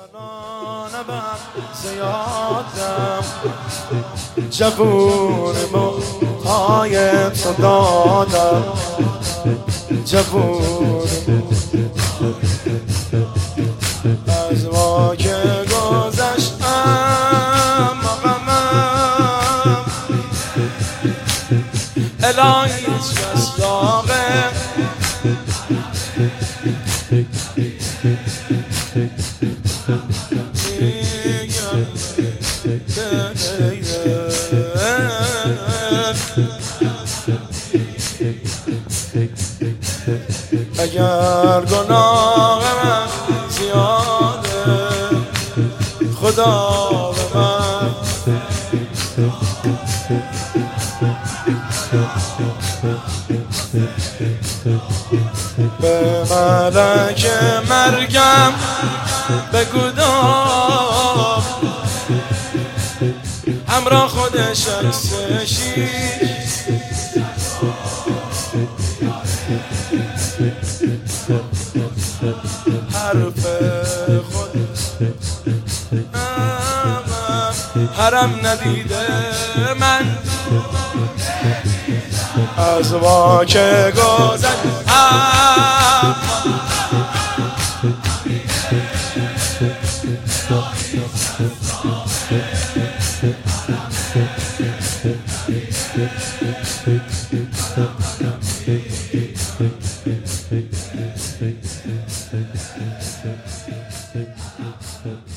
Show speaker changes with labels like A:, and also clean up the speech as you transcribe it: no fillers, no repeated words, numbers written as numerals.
A: دامنان بر زیادم جوون موهای تو دادم جوون از ما که گذشتم غمم الهی هیچ کس داغه اگر گناه من زیاده خدا به من به ملک مرگم بگو دام همراه خودش عکسشی حرف خود حرم ندیده من از ما که گذشت